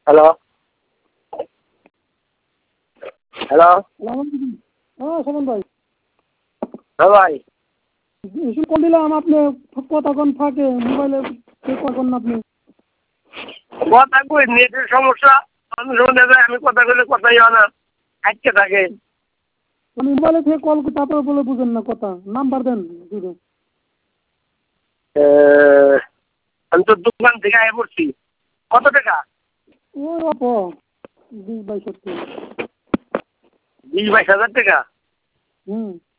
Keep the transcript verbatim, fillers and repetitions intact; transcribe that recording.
Hello hello হ্যাঁ শোনেন ভাই, হ্যাঁ ভাই এসে কল দিলাম আপনি কথা কোন ফাঁকে মোবাইলে কথা কোন আপনি। কথা কই নেটের সমস্যা, আমি শুনে যায় আমি কথা কইলে কথাই হয় না, আটকে থাকে। আমি মোবাইলে থেকে কল করি তারপরে বলে বুঝেন না কথা, নাম্বার দেন দিবে। আমি তো দোকান থেকে আয় পড়ছি। কত টাকা? ওই অপ বিশ বাইশ টাকা। বিশ বাইশ হাজার টাকা। হুম